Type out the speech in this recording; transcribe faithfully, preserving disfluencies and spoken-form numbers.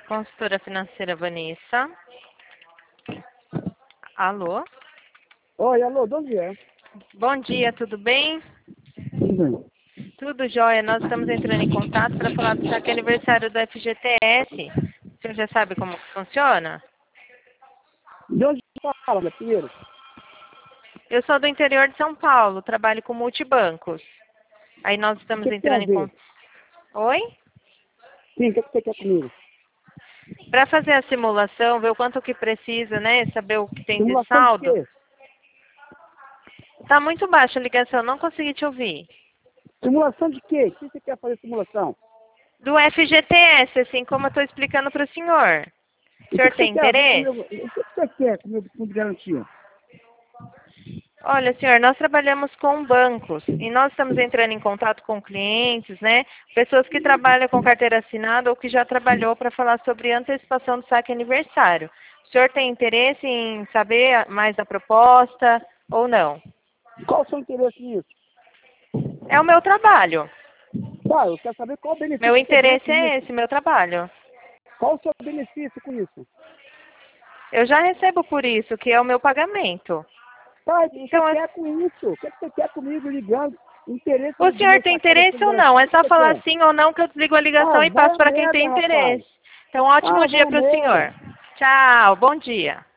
Consultora financeira Vanessa. Alô? Oi, alô, de onde é? Bom dia, tudo bem? Tudo bem. Tudo jóia. Nós estamos entrando em contato para falar do saque aniversário do F G T S. O senhor já sabe como que funciona? De onde você fala, né, primeiro? Eu sou do interior de São Paulo, trabalho com multibancos. Aí nós O estamos que, que tem entrando a em ver? contato. Oi? Sim, o que, que você quer comigo? Para fazer a simulação, ver o quanto que precisa, né? Saber o que tem de Simulação de saldo. quê? Tá muito baixa a ligação, não consegui te ouvir. Simulação de quê? O que você quer fazer simulação? Do F G T S, assim como eu estou explicando para o senhor. O E o que, senhor que você tem quer ver interesse? comigo? O que, que você quer comigo de fundo de garantia? Olha, senhor, nós trabalhamos com bancos e nós estamos entrando em contato com clientes, né? Pessoas que trabalham com carteira assinada ou que já trabalhou para falar sobre antecipação do saque aniversário. O senhor tem interesse em saber mais da proposta ou não? Qual o seu interesse nisso? É o meu trabalho. Tá, eu quero saber qual o benefício Meu que você ganha interesse com é isso. esse, meu trabalho. Qual o seu benefício com isso? Eu já recebo por isso, que é o meu pagamento. Tá, o que você Então, quer com isso? O que você quer comigo ligando? Interesse o do senhor meu tem sacada interesse fundo de ou não? garantia? É O que só você falar quer? sim ou não que eu desligo a ligação Ah, e vai passo a para quem merda, tem rapaz. interesse. Então, ótimo Ah, vai dia a para o merda. senhor. Tchau, bom dia.